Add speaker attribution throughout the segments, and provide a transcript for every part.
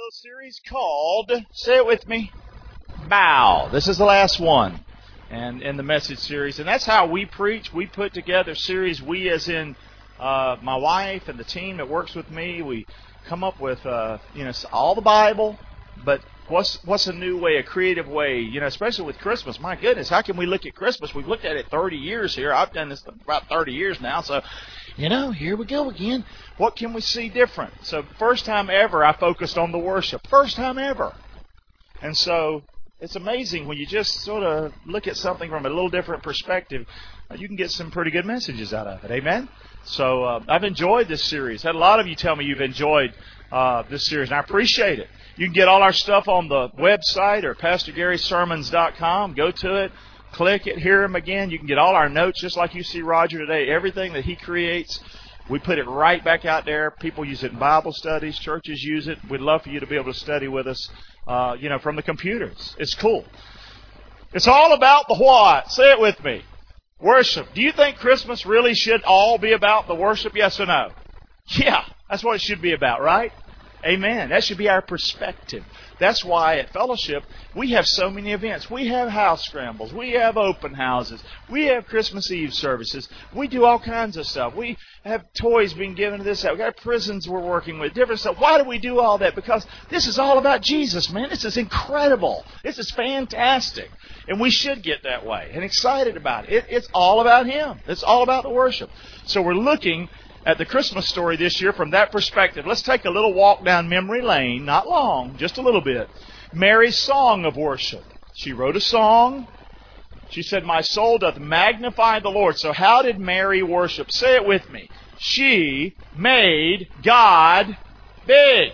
Speaker 1: little series called, say it with me, Bow. This is the last one and in the message series. And that's how we preach. We put together series, we as in my wife and the team that works with me, we come up with all the Bible, but what's a new way, a creative way, especially with Christmas. My goodness, how can we look at Christmas? We've looked at it 30 years here. I've done this about 30 years now, so here we go again. What can we see different? So first time ever, I focused on the worship. First time ever. And so it's amazing when you just sort of look at something from a little different perspective, you can get some pretty good messages out of it. Amen? So I've enjoyed this series. Had a lot of you tell me you've enjoyed this series, and I appreciate it. You can get all our stuff on the website or PastorGarySermons.com. Go to it. Click it, hear him again. You can get all our notes just like you see Roger today. Everything that he creates, we put it right back out there. People use it in Bible studies. Churches use it. We'd love for you to be able to study with us, from the computers. It's cool. It's all about the what. Say it with me. Worship. Do you think Christmas really should all be about the worship? Yes or no? Yeah, that's what it should be about, right? Amen. That should be our perspective. That's why at Fellowship we have so many events. We have house scrambles. We have open houses. We have Christmas Eve services. We do all kinds of stuff. We have toys being given to this out. We've got prisons we're working with, different stuff. Why do we do all that? Because this is all about Jesus, man. This is incredible. This is fantastic. And we should get that way and excited about it. It's all about Him. It's all about the worship. So we're looking at the Christmas story this year from that perspective. Let's take a little walk down memory lane, not long, just a little bit. Mary's song of worship. She wrote a song. She said, "My soul doth magnify the Lord." So how did Mary worship? Say it with me. She made God big.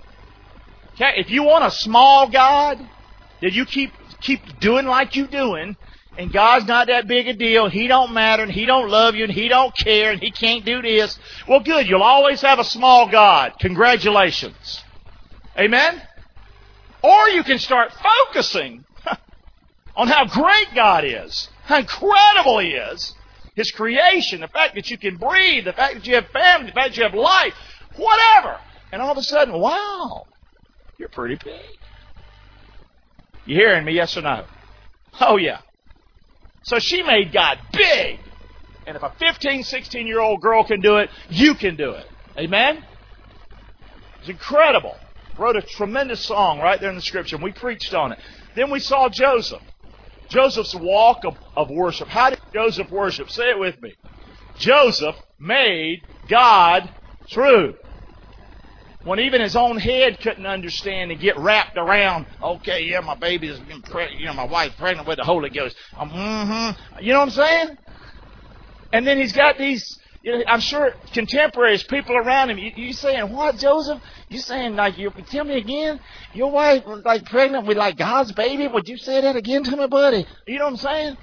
Speaker 1: Okay, if you want a small God, that you keep doing like you doing, and God's not that big a deal, He don't matter, and He don't love you, and He don't care, and He can't do this, well, good. You'll always have a small God. Congratulations. Amen? Or you can start focusing on how great God is, how incredible He is, His creation, the fact that you can breathe, the fact that you have family, the fact that you have life, whatever. And all of a sudden, wow, you're pretty big. You hearing me, yes or no? Oh, yeah. So she made God big. And if a 15, 16-year-old girl can do it, you can do it. Amen? It's incredible. Wrote a tremendous song right there in the Scripture, and we preached on it. Then we saw Joseph. Joseph's walk of worship. How did Joseph worship? Say it with me. Joseph made God true. When even his own head couldn't understand and get wrapped around, okay, yeah, my baby is, my wife's pregnant with the Holy Ghost. You know what I'm saying? And then he's got these, I'm sure contemporaries, people around him. You saying, what, Joseph? You saying, tell me again, your wife was pregnant with God's baby? Would you say that again to me, buddy? You know what I'm saying?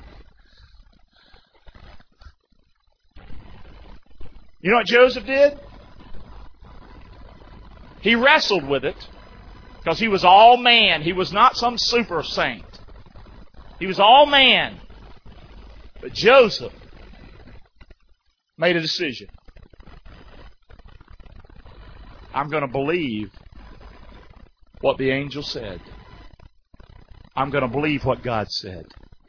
Speaker 1: You know what Joseph did? He wrestled with it because he was all man. He was not some super saint. He was all man. But Joseph made a decision. I'm going to believe what the angel said. I'm going to believe what God said.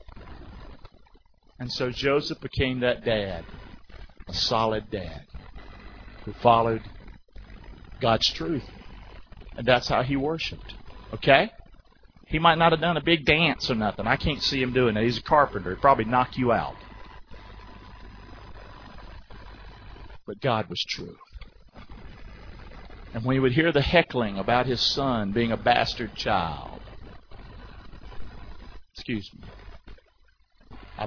Speaker 1: And so Joseph became that dad, a solid dad who followed God's truth. And that's how he worshiped. Okay? He might not have done a big dance or nothing. I can't see him doing that. He's a carpenter. He'd probably knock you out. But God was true. And when he would hear the heckling about his son being a bastard child, I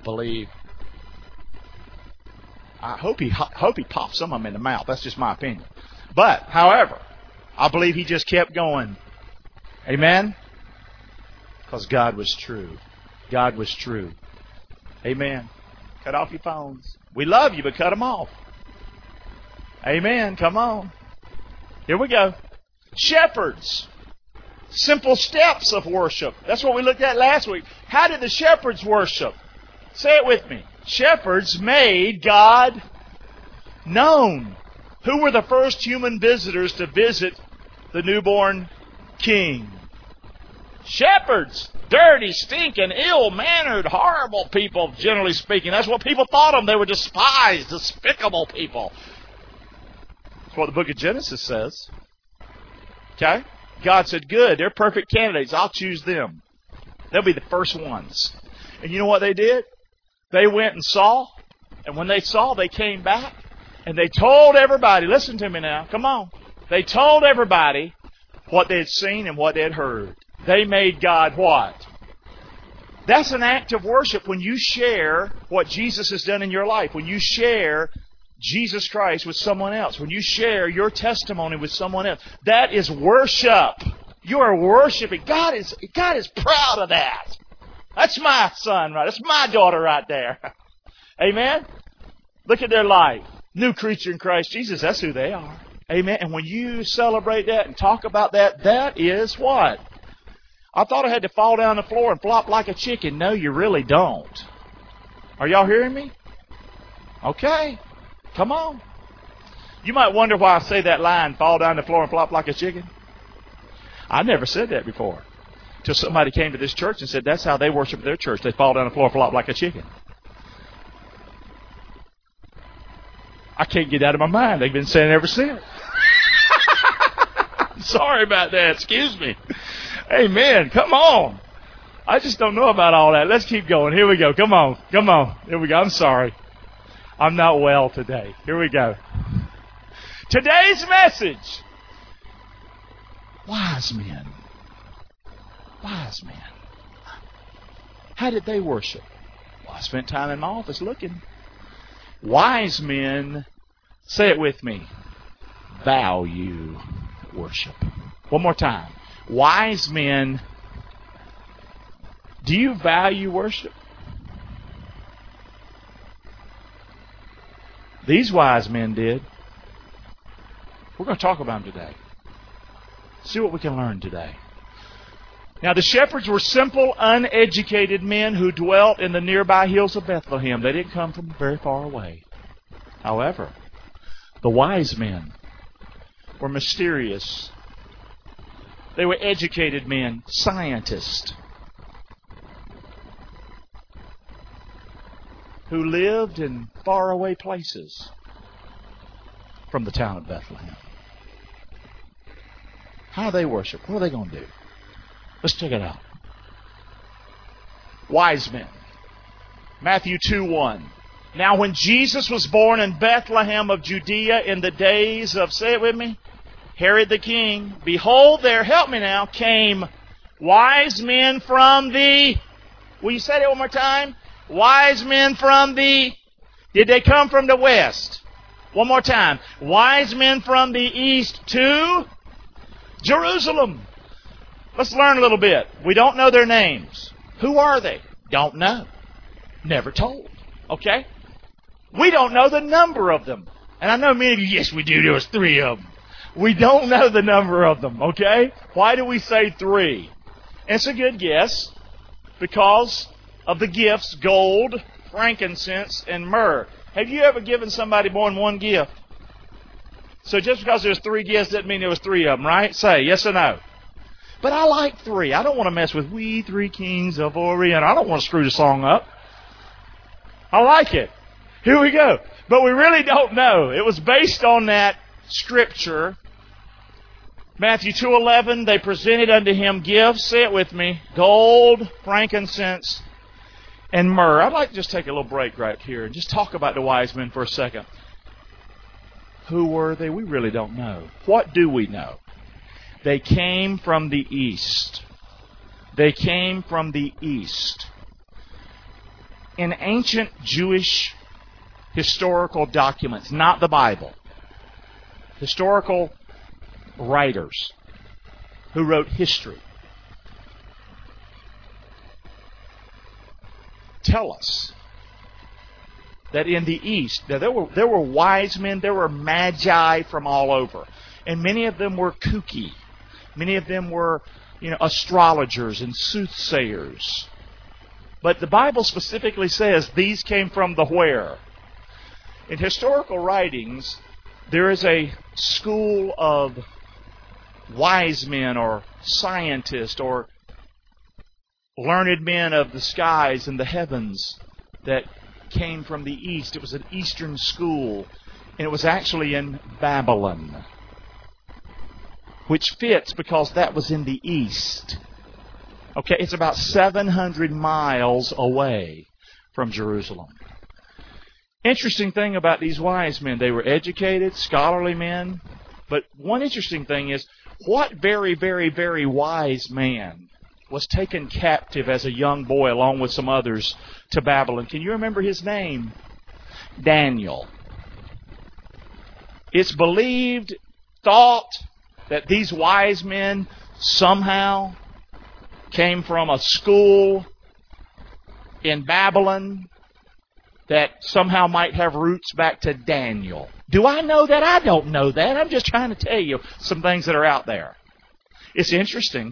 Speaker 1: hope he popped some of them in the mouth. That's just my opinion. But, however, I believe he just kept going. Amen? Because God was true. God was true. Amen. Cut off your phones. We love you, but cut them off. Amen. Come on. Here we go. Shepherds. Simple steps of worship. That's what we looked at last week. How did the shepherds worship? Say it with me. Shepherds made God known. Who were the first human visitors to visit the newborn king. Shepherds, dirty, stinking, ill-mannered, horrible people, generally speaking. That's what people thought of them. They were despised, despicable people. That's what the book of Genesis says. Okay? God said, good, they're perfect candidates. I'll choose them. They'll be the first ones. And you know what they did? They went and saw, and when they saw, they came back, and they told everybody, listen to me now, come on. They told everybody what they had seen and what they had heard. They made God what? That's an act of worship when you share what Jesus has done in your life. When you share Jesus Christ with someone else. When you share your testimony with someone else. That is worship. You are worshiping. God is proud of that. That's my son, right? That's my daughter right there. Amen? Look at their life. New creature in Christ Jesus. That's who they are. Amen? And when you celebrate that and talk about that, that is what? I thought I had to fall down the floor and flop like a chicken. No, you really don't. Are y'all hearing me? Okay. Come on. You might wonder why I say that line, fall down the floor and flop like a chicken. I never said that before. Till somebody came to this church and said that's how they worship their church. They fall down the floor and flop like a chicken. I can't get out of my mind. They've been saying it ever since. Sorry about that. Excuse me. Amen. Come on. I just don't know about all that. Let's keep going. Here we go. Come on. Come on. Here we go. I'm sorry. I'm not well today. Here we go. Today's message. Wise men. Wise men. How did they worship? Well, I spent time in my office looking. Wise men, say it with me, value worship. One more time. Wise men, do you value worship? These wise men did. We're going to talk about them today. See what we can learn today. Now, the shepherds were simple, uneducated men who dwelt in the nearby hills of Bethlehem. They didn't come from very far away. However, the wise men were mysterious. They were educated men, scientists, who lived in faraway places from the town of Bethlehem. How do they worship? What are they going to do? Let's check it out. Wise men. Matthew 2:1. Now when Jesus was born in Bethlehem of Judea in the days of, say it with me, Herod the king, behold there, help me now, came wise men from the, will you say that one more time? Wise men from the, did they come from the west? One more time. Wise men from the east to Jerusalem. Let's learn a little bit. We don't know their names. Who are they? Don't know. Never told. Okay? We don't know the number of them. And I know many of you, yes we do, there was 3 of them. We don't know the number of them, okay? Why do we say 3? And it's a good guess because of the gifts, gold, frankincense, and myrrh. Have you ever given somebody more than one gift? So just because there's 3 gifts doesn't mean there was 3 of them, right? Say yes or no. But I like 3. I don't want to mess with We 3 Kings of Orient. I don't want to screw the song up. I like it. Here we go. But we really don't know. It was based on that scripture. Matthew 2:11, they presented unto him gifts, say it with me, gold, frankincense, and myrrh. I'd like to just take a little break right here and just talk about the wise men for a second. Who were they? We really don't know. What do we know? They came from the east. They came from the east. In ancient Jewish historical documents, not the Bible, historical writers who wrote history tell us that in the east, now there were wise men, there were magi from all over, and many of them were kooky. Many of them were, astrologers and soothsayers. But the Bible specifically says these came from the where? In historical writings, there is a school of wise men or scientists or learned men of the skies and the heavens that came from the east. It was an eastern school, and it was actually in Babylon, which fits because that was in the east. Okay, it's about 700 miles away from Jerusalem. Interesting thing about these wise men, they were educated, scholarly men, but one interesting thing is, what very, very, very wise man was taken captive as a young boy along with some others to Babylon? Can you remember his name? Daniel. It's believed, thought, that these wise men somehow came from a school in Babylon that somehow might have roots back to Daniel. Do I know that? I don't know that. I'm just trying to tell you some things that are out there. It's interesting.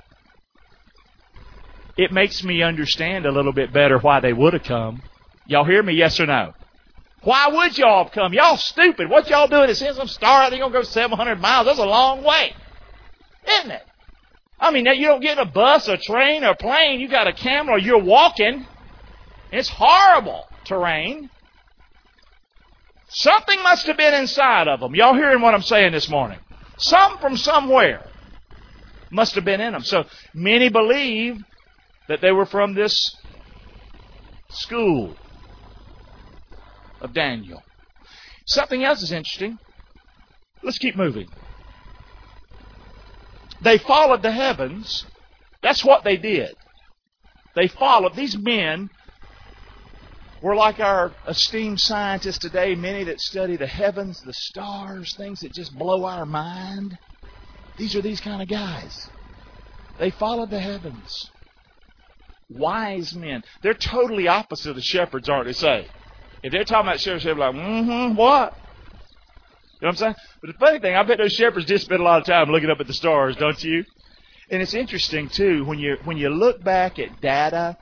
Speaker 1: It makes me understand a little bit better why they would have come. Y'all hear me, yes or no? Why would y'all have come? Y'all stupid. What y'all doing to send some star out there going to go 700 miles? That's a long way. Isn't it? I mean, you don't get in a bus or train or plane. You got a camel or you're walking. It's horrible terrain. Something must have been inside of them. Y'all hearing what I'm saying this morning? Some from somewhere must have been in them. So many believe that they were from this school of Daniel. Something else is interesting. Let's keep moving. They followed the heavens. That's what they did. They followed. These men were like our esteemed scientists today, many that study the heavens, the stars, things that just blow our mind. These are these kind of guys. They followed the heavens. Wise men. They're totally opposite of the shepherds, aren't they? Say, if they're talking about shepherds, they're like, what? You know what I'm saying? But the funny thing, I bet those shepherds did spend a lot of time looking up at the stars, don't you? And it's interesting too when you look back at data.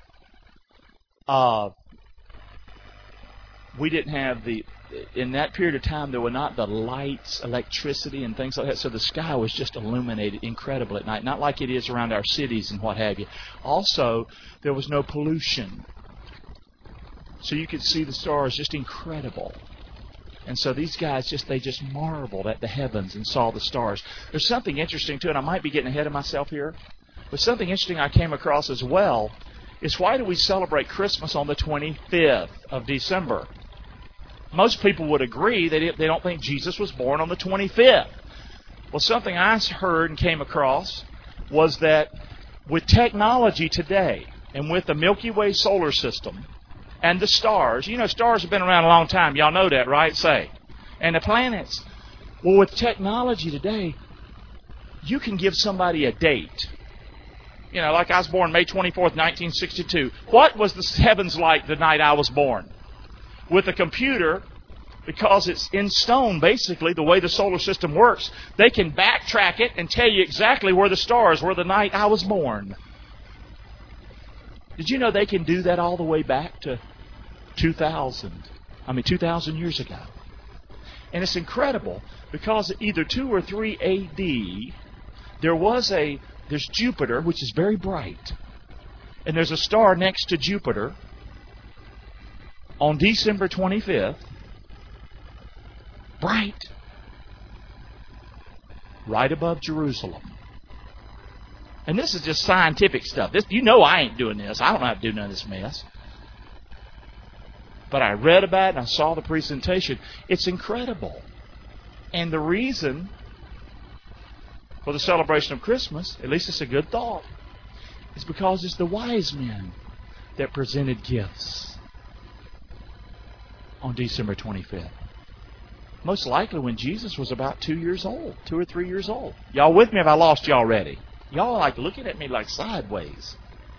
Speaker 1: We didn't have in that period of time, there were not the lights, electricity, and things like that. So the sky was just illuminated incredible at night, not like it is around our cities and what have you. Also, there was no pollution. So you could see the stars just incredible. And so these guys they just marveled at the heavens and saw the stars. There's something interesting too, and I might be getting ahead of myself here, but something interesting I came across as well is, why do we celebrate Christmas on the 25th of December? Most people would agree that they don't think Jesus was born on the 25th. Well, something I heard and came across was that with technology today and with the Milky Way solar system and the stars, stars have been around a long time. Y'all know that, right? Say. And the planets. Well, with technology today, you can give somebody a date. Like I was born May 24th, 1962. What was the heavens like the night I was born? With a computer, because it's in stone, basically, the way the solar system works, they can backtrack it and tell you exactly where the stars were the night I was born. Did you know they can do that all the way back to 2,000 years ago? And it's incredible, because either 2 or 3 A.D., there's Jupiter, which is very bright, and there's a star next to Jupiter on December 25th, bright, right above Jerusalem. And this is just scientific stuff. I ain't doing this. I don't know how to do none of this mess. But I read about it and I saw the presentation. It's incredible. And the reason for the celebration of Christmas, at least it's a good thought, is because it's the wise men that presented gifts on December 25th. Most likely when Jesus was about 2 years old, 2 or 3 years old. Y'all with me? Have I lost you already? Y'all are like looking at me like sideways.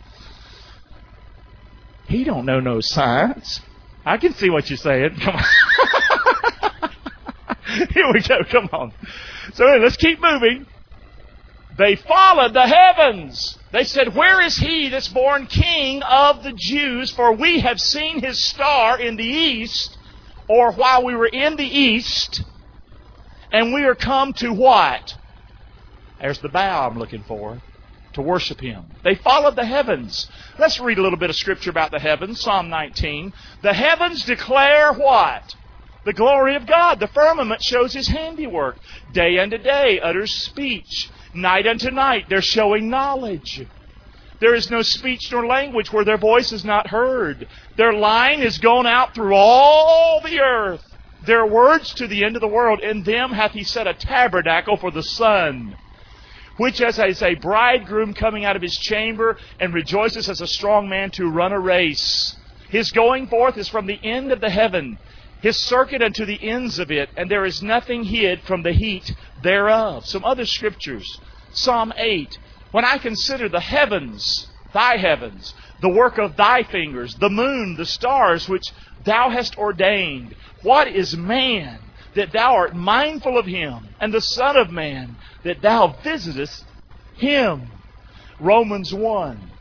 Speaker 1: He don't know no science. I can see what you're saying. Come on. Here we go. Come on. So let's keep moving. They followed the heavens. They said, "Where is he that's born King of the Jews? For we have seen his star in the east," or while we were in the east, "and we are come to" what? There's the bow I'm looking for, to worship Him. They followed the heavens. Let's read a little bit of Scripture about the heavens. Psalm 19. The heavens declare what? The glory of God. The firmament shows His handiwork. Day unto day utters speech. Night unto night they're showing knowledge. There is no speech nor language where their voice is not heard. Their line is gone out through all the earth. Their words to the end of the world. In them hath He set a tabernacle for the sun, which as a bridegroom coming out of his chamber, and rejoices as a strong man to run a race. His going forth is from the end of the heaven, His circuit unto the ends of it, and there is nothing hid from the heat thereof. Some other scriptures. Psalm 8. When I consider the heavens, Thy heavens, the work of Thy fingers, the moon, the stars, which Thou hast ordained. What is man, that Thou art mindful of him, and the Son of Man, that Thou visitest him? Romans 1.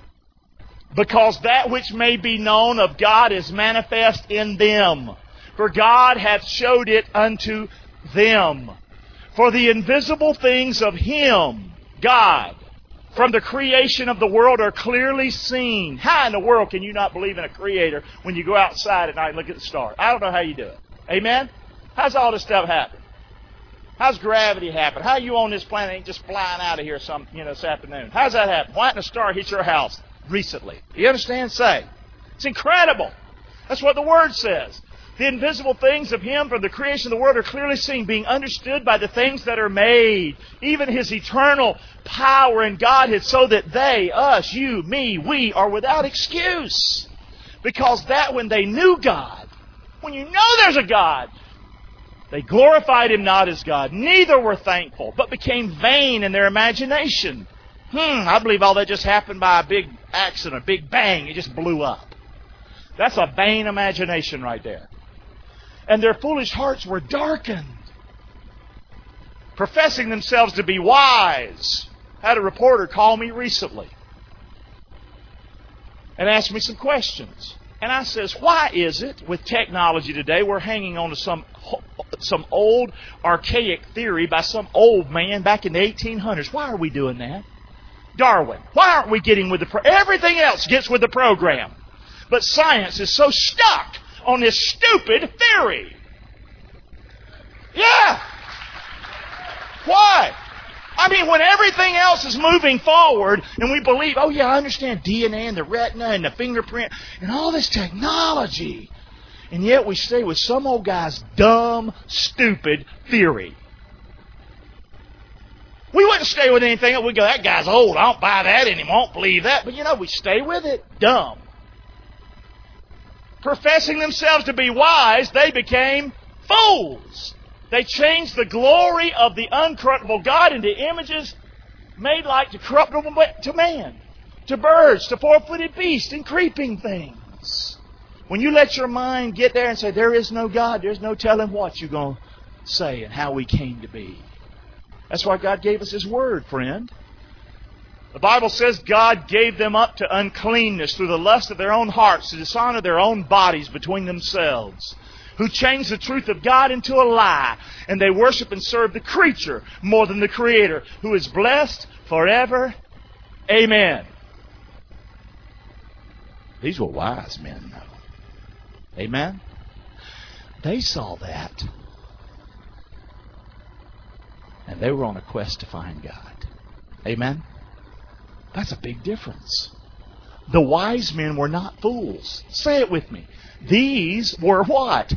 Speaker 1: Because that which may be known of God is manifest in them, for God hath showed it unto them. For the invisible things of Him, God, from the creation of the world are clearly seen. How in the world can you not believe in a Creator when you go outside at night and look at the stars? I don't know how you do it. Amen? How's all this stuff happen? How's gravity happen? How you on this planet ain't just flying out of here this afternoon? How's that happen? Why didn't a star hit your house recently? You understand? Say. It's incredible. That's what the Word says. The invisible things of Him from the creation of the world are clearly seen, being understood by the things that are made, even His eternal power and Godhead, so that they, us, you, me, we, are without excuse. Because that when they knew God, when you know there's a God, they glorified Him not as God, neither were thankful, but became vain in their imagination. I believe all that just happened by a big accident, a big bang. It just blew up. That's a vain imagination right there. And their foolish hearts were darkened, professing themselves to be wise. I had a reporter call me recently and ask me some questions. And I says, why is it with technology today we're hanging on to some old archaic theory by some old man back in the 1800s? Why are we doing that? Darwin. Why aren't we getting with the everything else gets with the program? But science is so stuck on this stupid theory. Yeah. Why? I mean, when everything else is moving forward and we believe, oh yeah, I understand DNA and the retina and the fingerprint and all this technology. And yet we stay with some old guy's dumb, stupid theory. We wouldn't stay with anything. We go, that guy's old. I don't buy that anymore. I don't believe that. But we stay with it. Dumb. Professing themselves to be wise, they became fools. They changed the glory of the uncorruptible God into images made like to corruptible to man, to birds, to four-footed beasts, and creeping things. When you let your mind get there and say, there is no God, there's no telling what you're going to say and how we came to be. That's why God gave us His Word, friend. The Bible says God gave them up to uncleanness through the lust of their own hearts, to dishonor their own bodies between themselves, who changed the truth of God into a lie, and they worship and serve the creature more than the Creator, who is blessed forever. Amen. These were wise men, though. Amen? They saw that, and they were on a quest to find God. Amen? That's a big difference. The wise men were not fools. Say it with me. These were what?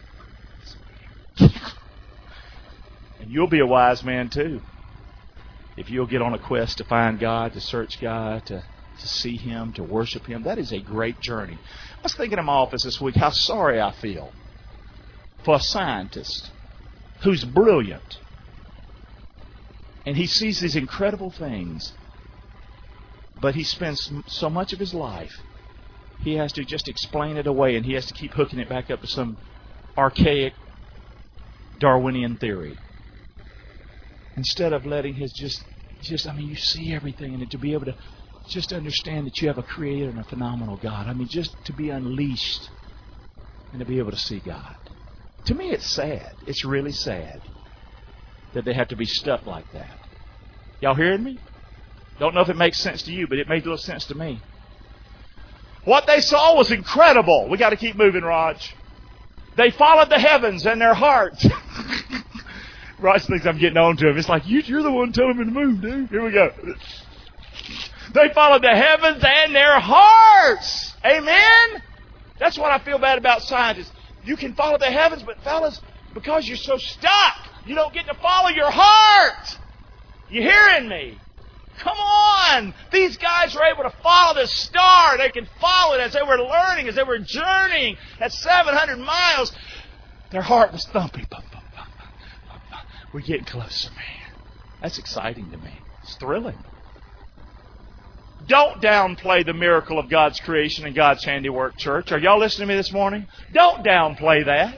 Speaker 1: And you'll be a wise man too. If you'll get on a quest to find God, to search God, to see Him, to worship Him. That is a great journey. I was thinking in my office this week how sorry I feel for a scientist who's brilliant. And he sees these incredible things. But he spends so much of his life, he has to just explain it away, and he has to keep hooking it back up to some archaic Darwinian theory. Instead of letting his you see everything, and to be able to just understand that you have a Creator and a phenomenal God. Just to be unleashed and to be able to see God. To me, it's sad. It's really sad that they have to be stuck like that. Y'all hearing me? Don't know if it makes sense to you, but it made a little sense to me. What they saw was incredible. We got to keep moving, Raj. They followed the heavens and their hearts. Raj thinks I'm getting on to him. It's like, you're the one telling me to move, dude. Here we go. They followed the heavens and their hearts. Amen? That's what I feel bad about scientists. You can follow the heavens, but fellas, because you're so stuck, you don't get to follow your heart. You hearing me? Come on! These guys were able to follow the star. They could follow it as they were learning, as they were journeying at 700 miles. Their heart was thumping. We're getting closer, man. That's exciting to me. It's thrilling. Don't downplay the miracle of God's creation and God's handiwork, church. Are y'all listening to me this morning? Don't downplay that.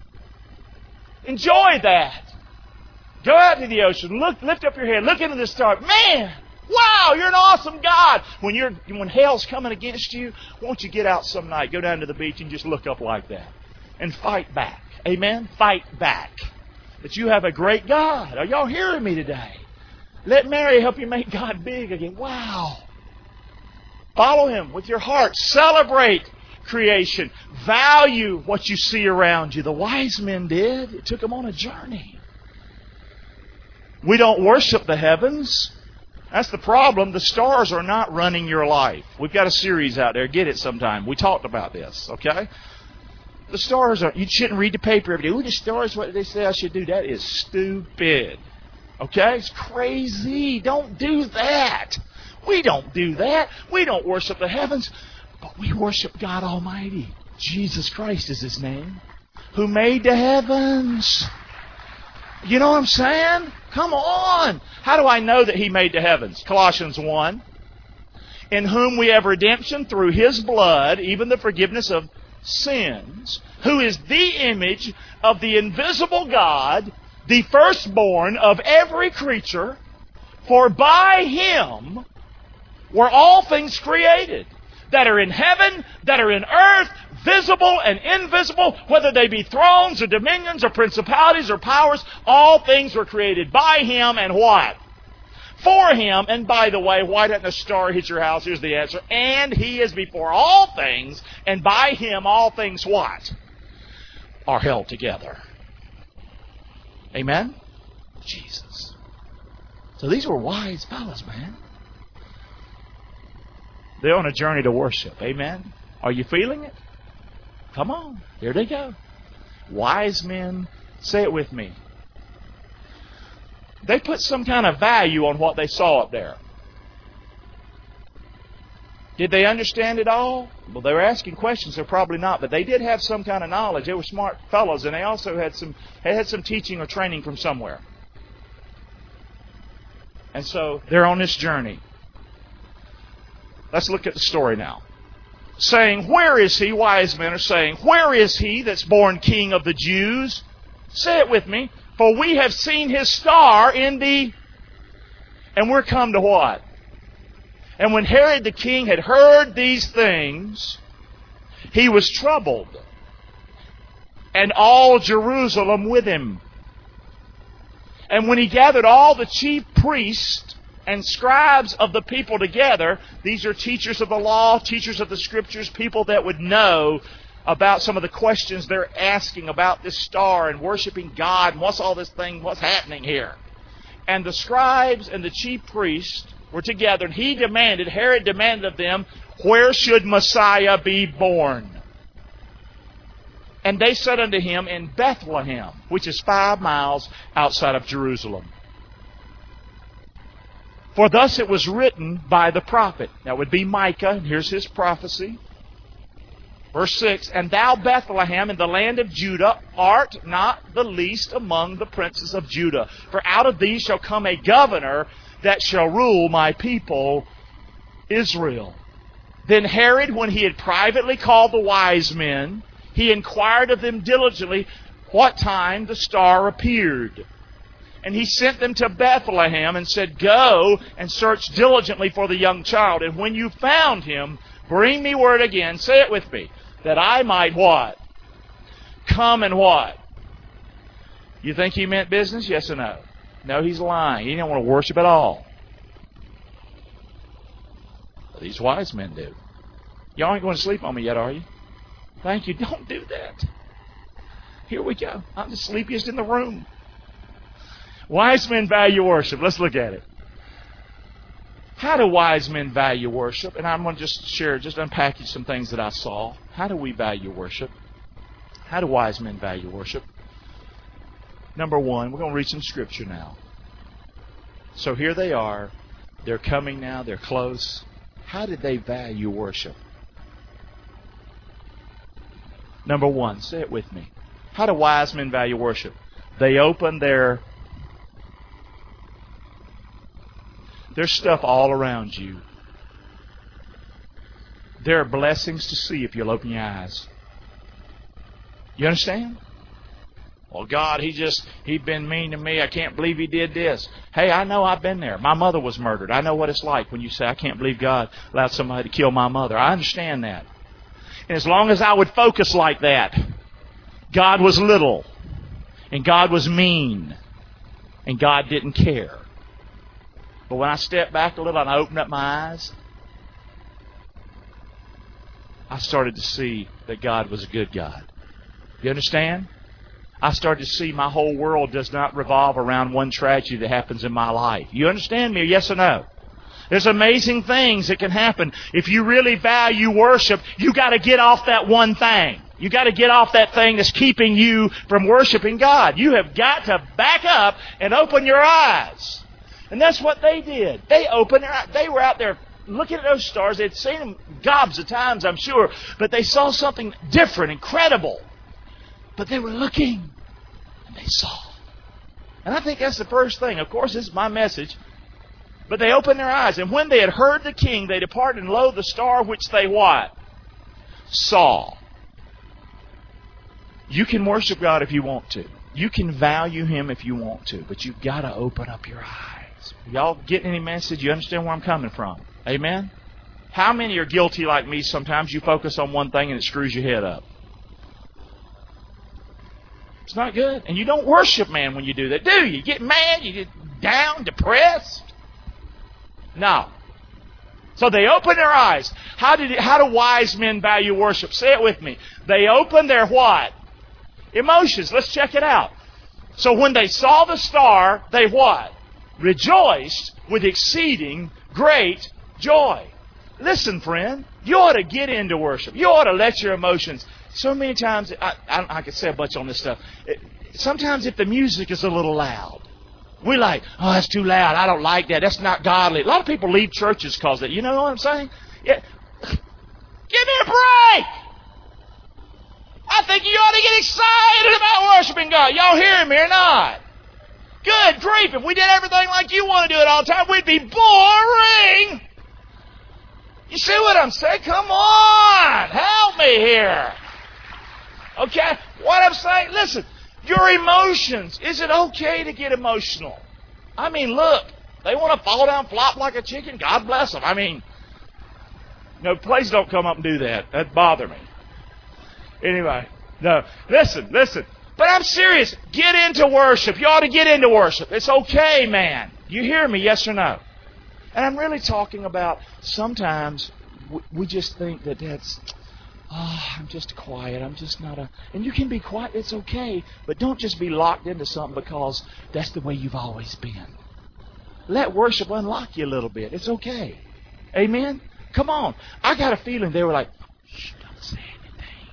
Speaker 1: Enjoy that. Go out to the ocean. Lift up your head. Look into the stars. Man, wow, you're an awesome God. When hell's coming against you, won't you get out some night, go down to the beach and just look up like that and fight back. Amen? Fight back. That you have a great God. Are y'all hearing me today? Let Mary help you make God big again. Wow. Follow Him with your heart. Celebrate creation. Value what you see around you. The wise men did. It took them on a journey. We don't worship the heavens. That's the problem. The stars are not running your life. We've got a series out there. Get it sometime. We talked about this, okay? The stars are... You shouldn't read the paper every day. Ooh, the stars, what they say I should do. That is stupid. Okay? It's crazy. Don't do that. We don't do that. We don't worship the heavens. But we worship God Almighty. Jesus Christ is His name. Who made the heavens. You know what I'm saying? Come on. How do I know that He made the heavens? Colossians 1. In whom we have redemption through His blood, even the forgiveness of sins, who is the image of the invisible God, the firstborn of every creature. For by Him were all things created, that are in heaven, that are in earth, visible and invisible, whether they be thrones or dominions or principalities or powers, all things were created by Him and what? For Him. And by the way, why doesn't a star hit your house? Here's the answer. And He is before all things, and by Him all things what? Are held together. Amen? Jesus. So these were wise fellas, man. They're on a journey to worship. Amen? Are you feeling it? Come on. Here they go. Wise men, say it with me. They put some kind of value on what they saw up there. Did they understand it all? Well, they were asking questions, so probably not. But they did have some kind of knowledge. They were smart fellows, and they also had some teaching or training from somewhere. And so they're on this journey. Let's look at the story now. Saying, where is He? Wise men are saying, where is He that's born King of the Jews? Say it with me. For we have seen His star in the... And we're come to what? And when Herod the king had heard these things, he was troubled, and all Jerusalem with him. And when he gathered all the chief priests and scribes of the people together, these are teachers of the law, teachers of the Scriptures, people that would know about some of the questions they're asking about this star and worshiping God and what's all this thing, what's happening here. And the scribes and the chief priests were together, and Herod demanded of them, where should Messiah be born? And they said unto him, in Bethlehem, which is 5 miles outside of Jerusalem. For thus it was written by the prophet. That would be Micah, and here's his prophecy. Verse 6, and thou, Bethlehem, in the land of Judah, art not the least among the princes of Judah. For out of thee shall come a governor that shall rule my people Israel. Then Herod, when he had privately called the wise men, he inquired of them diligently what time the star appeared. And he sent them to Bethlehem and said, go and search diligently for the young child. And when you found him, bring me word again, say it with me, that I might what? Come and what? You think he meant business? Yes or no? No, he's lying. He didn't want to worship at all. These wise men do. Y'all ain't going to sleep on me yet, are you? Thank you. Don't do that. Here we go. I'm the sleepiest in the room. Wise men value worship. Let's look at it. How do wise men value worship? And I'm going to just unpackage some things that I saw. How do we value worship? How do wise men value worship? Number one, we're going to read some scripture now. So here they are. They're coming now. They're close. How did they value worship? Number one, say it with me. How do wise men value worship? They open their stuff all around you. There are blessings to see if you'll open your eyes. You understand? Well, God, he'd been mean to me. I can't believe he did this. Hey, I know I've been there. My mother was murdered. I know what it's like when you say, I can't believe God allowed somebody to kill my mother. I understand that. And as long as I would focus like that, God was little, and God was mean, and God didn't care. But when I stepped back a little and I opened up my eyes, I started to see that God was a good God. You understand? I started to see my whole world does not revolve around one tragedy that happens in my life. You understand me, yes or no? There's amazing things that can happen. If you really value worship, you got to get off that one thing. You got to get off that thing that's keeping you from worshiping God. You have got to back up and open your eyes. And that's what they did. They opened their eyes. They were out there looking at those stars. They'd seen them gobs of times, I'm sure. But they saw something different, incredible. But they were looking, and they saw. And I think that's the first thing. Of course, this is my message. But they opened their eyes. And when they had heard the king, they departed, and lo, the star which they what? Saw. You can worship God if you want to. You can value Him if you want to. But you've got to open up your eyes. Y'all getting any message? You understand where I'm coming from? Amen? How many are guilty like me? Sometimes you focus on one thing and it screws your head up. It's not good. And you don't worship man when you do that, do you? You get mad, you get down, depressed. No. So they open their eyes. How do wise men value worship? Say it with me. They open their what? Emotions. Let's check it out. So when they saw the star, they what? Rejoiced with exceeding great joy. Listen, friend, you ought to get into worship. You ought to let your emotions. So many times, I could say a bunch on this stuff. Sometimes if the music is a little loud, we're like, oh, that's too loud. I don't like that. That's not godly. A lot of people leave churches because of that. You know what I'm saying? Yeah. Give me a break. I think you ought to get excited about worshiping God. Y'all hearing me or not? Good grief. If we did everything like you want to do it all the time, we'd be boring. You see what I'm saying? Come on. Help me here. Okay? What I'm saying, listen, your emotions. Is it okay to get emotional? I mean, look, they want to fall down, flop like a chicken. God bless them. I mean, no, please don't come up and do that. That'd bother me. Anyway, no, listen. But I'm serious. Get into worship. You ought to get into worship. It's okay, man. You hear me, yes or no? And I'm really talking about sometimes we just think that that's, I'm just quiet. I'm just not and you can be quiet. It's okay. But don't just be locked into something because that's the way you've always been. Let worship unlock you a little bit. It's okay. Amen? Come on. I got a feeling they were like, shh, don't say anything.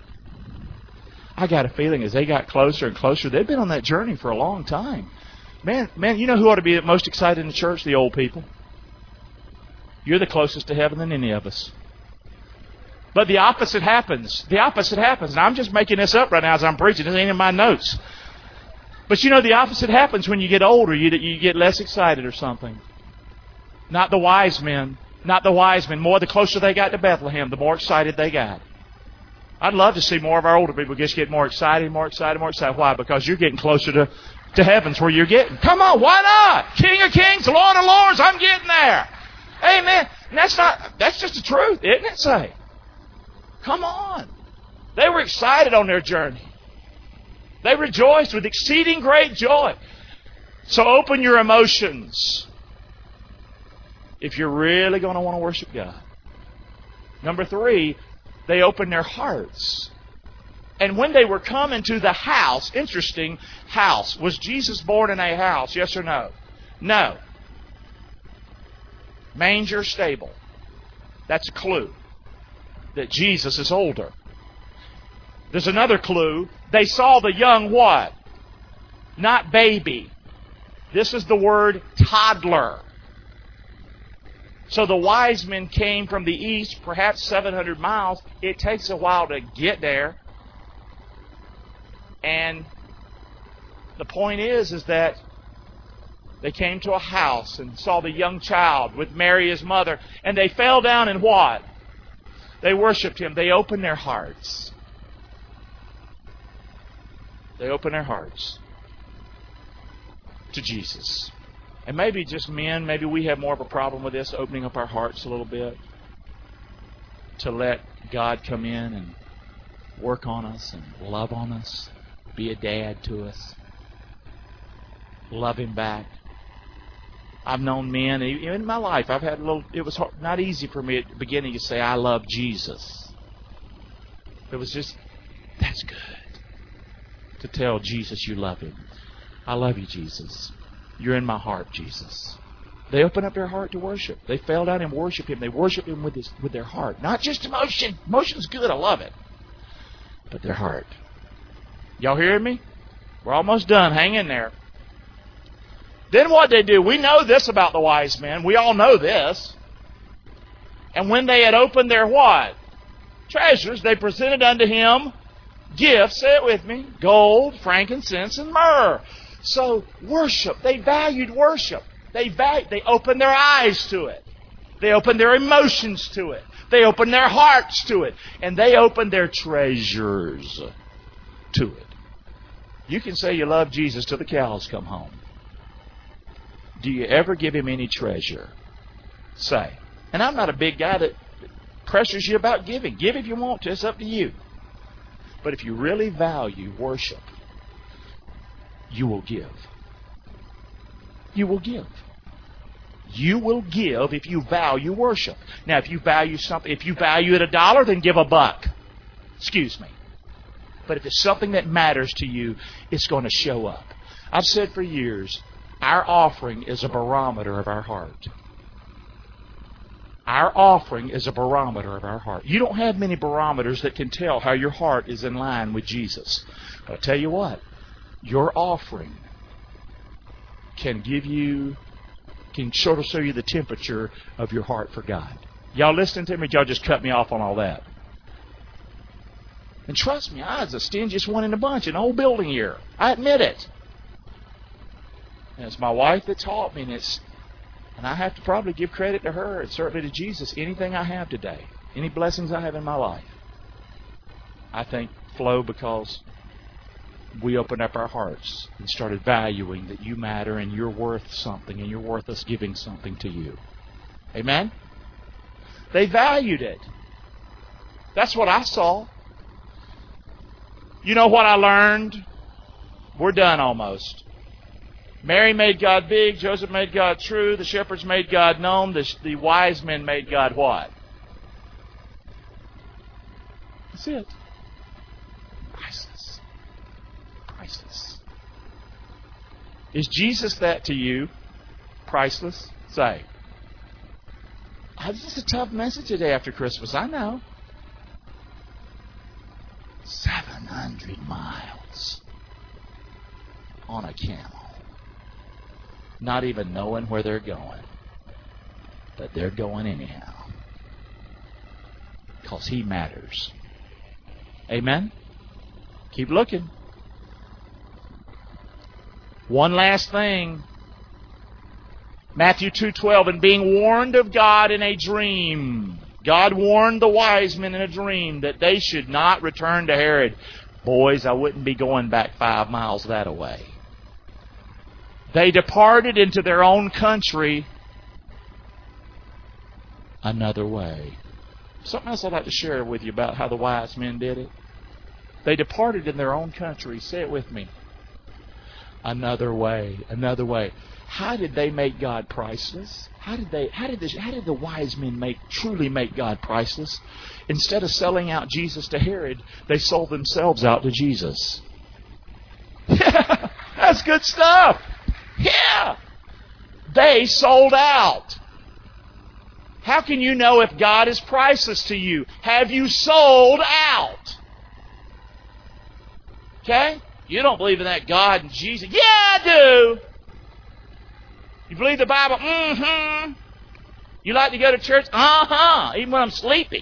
Speaker 1: I got a feeling as they got closer and closer, they'd been on that journey for a long time. Man, you know who ought to be most excited in the church? The old people. You're the closest to heaven than any of us. But the opposite happens. The opposite happens. And I'm just making this up right now as I'm preaching. This ain't in my notes. But you know, the opposite happens when you get older. You get less excited or something. Not the wise men. Not the wise men. More the closer they got to Bethlehem, the more excited they got. I'd love to see more of our older people just get more excited. Why? Because you're getting closer to heaven's where you're getting. Come on, why not? King of kings, Lord of lords, I'm getting there. Amen. And that's just the truth, isn't it? Say. Come on. They were excited on their journey. They rejoiced with exceeding great joy. So open your emotions. If you're really going to want to worship God, Number 3, they opened their hearts. And when they were coming to the house, interesting, house. Was Jesus born in a house? Yes or no? No. Manger, stable. That's a clue that Jesus is older. There's another clue. They saw the young what? Not baby. This is the word toddler. So the wise men came from the east, perhaps 700 miles. It takes a while to get there. And the point is that they came to a house and saw the young child with Mary, his mother, and they fell down and what? They worshiped Him. They opened their hearts. They opened their hearts to Jesus. And maybe just men, maybe we have more of a problem with this, opening up our hearts a little bit to let God come in and work on us and love on us, be a dad to us, love Him back. I've known men, in my life, I've had it was not easy for me at the beginning to say, I love Jesus. It was just, that's good. To tell Jesus you love Him. I love you, Jesus. You're in my heart, Jesus. They opened up their heart to worship. They fell down and worshiped Him. They worshiped Him with their heart. Not just emotion. Emotion's good, I love it. But their heart. Y'all hearing me? We're almost done. Hang in there. Then what they do? We know this about the wise men. We all know this. And when they had opened their what? Treasures, they presented unto Him gifts, say it with me, gold, frankincense, and myrrh. So worship, they valued worship. They opened their eyes to it. They opened their emotions to it. They opened their hearts to it. And they opened their treasures to it. You can say you love Jesus till the cows come home. Do you ever give Him any treasure? Say. And I'm not a big guy that pressures you about giving. Give if you want to. It's up to you. But if you really value worship, you will give. You will give. You will give if you value worship. Now, if you value something, if you value it $1, then give $1. Excuse me. But if it's something that matters to you, it's going to show up. I've said for years, our offering is a barometer of our heart. Our offering is a barometer of our heart. You don't have many barometers that can tell how your heart is in line with Jesus. But I'll tell you what, your offering can sort of show you the temperature of your heart for God. Y'all listening to me? Y'all just cut me off on all that. And trust me, I was the stingiest one in the bunch in the whole building here. I admit it. And it's my wife that taught me, and I have to probably give credit to her and certainly to Jesus. Anything I have today, any blessings I have in my life, I think flow because we opened up our hearts and started valuing that you matter and you're worth something and you're worth us giving something to you. Amen? They valued it. That's what I saw. You know what I learned? We're done almost. Mary made God big. Joseph made God true. The shepherds made God known. The wise men made God what? That's it. Priceless. Priceless. Is Jesus that to you? Priceless? Say. This is a tough message today after Christmas. I know. 700 miles on a camel. Not even knowing where they're going. But they're going anyhow. Because He matters. Amen? Keep looking. One last thing. Matthew 2:12, and being warned of God in a dream. God warned the wise men in a dream that they should not return to Herod. Boys, I wouldn't be going back 5 miles that way. They departed into their own country another way. Something else I'd like to share with you about how the wise men did it. They departed in their own country. Say it with me. Another way, another way. How did they make God priceless? How did the wise men truly make God priceless? Instead of selling out Jesus to Herod, they sold themselves out to Jesus. Yeah, that's good stuff. Yeah. They sold out. How can you know if God is priceless to you? Have you sold out? Okay? You don't believe in that God and Jesus. Yeah, I do. You believe the Bible? Mm-hmm. You like to go to church? Uh-huh. Even when I'm sleepy.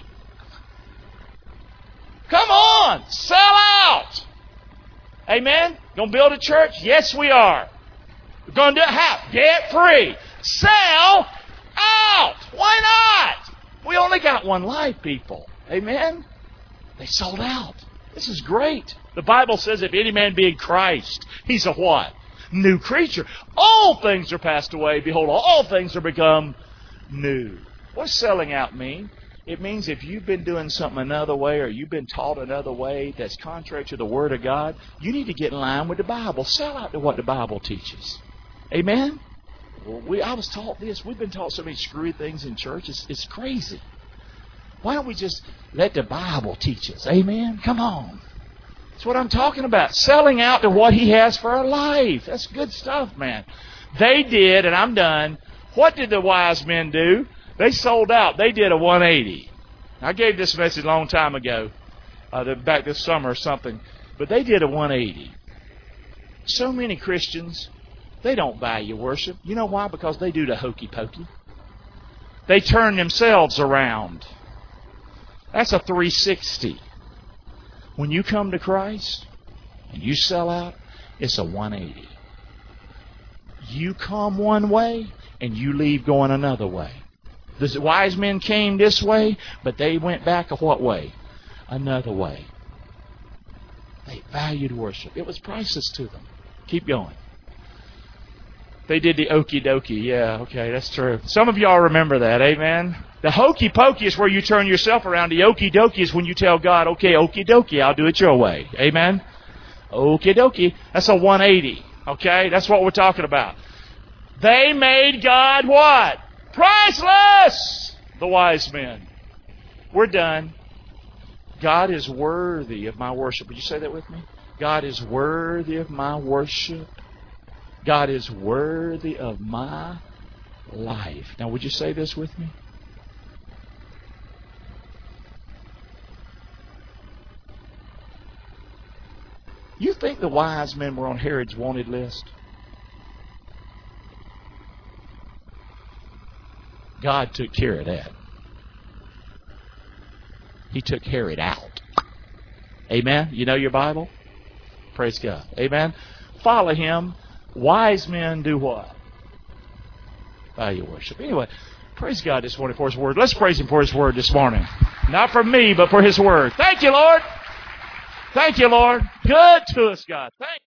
Speaker 1: Come on. Sell out. Amen? Going to build a church? Yes, we are. We're going to do it how? Debt free. Sell out. Why not? We only got one life, people. Amen? They sold out. This is great. The Bible says if any man be in Christ, he's a what? New creature. All things are passed away. Behold, all things are become new. What does selling out mean? It means if you've been doing something another way or you've been taught another way that's contrary to the Word of God, you need to get in line with the Bible. Sell out to what the Bible teaches. Amen? I was taught this. We've been taught so many screwy things in church. It's crazy. Why don't we just let the Bible teach us? Amen? Come on. That's what I'm talking about. Selling out to what He has for our life. That's good stuff, man. They did, and I'm done. What did the wise men do? They sold out. They did a 180. I gave this message a long time ago, back this summer or something. But they did a 180. So many Christians, they don't value worship. You know why? Because they do the hokey pokey. They turn themselves around. That's a 360. When you come to Christ and you sell out, it's a 180. You come one way and you leave going another way. The wise men came this way, but they went back a what way? Another way. They valued worship. It was priceless to them. Keep going. They did the okie dokie. Yeah, okay, that's true. Some of y'all remember that, amen? The hokey pokey is where you turn yourself around. The okie dokie is when you tell God, okay, okie dokie, I'll do it your way. Amen? Okie dokie. That's a 180. Okay? That's what we're talking about. They made God what? Priceless! The wise men. We're done. God is worthy of my worship. Would you say that with me? God is worthy of my worship. God is worthy of my life. Now, would you say this with me? You think the wise men were on Herod's wanted list? God took care of that. He took Herod out. Amen? You know your Bible? Praise God. Amen? Follow Him. Wise men do what? Value worship. Anyway, praise God this morning for His Word. Let's praise Him for His Word this morning. Not for me, but for His Word. Thank you, Lord. Thank you, Lord. Good to us, God. Thank you.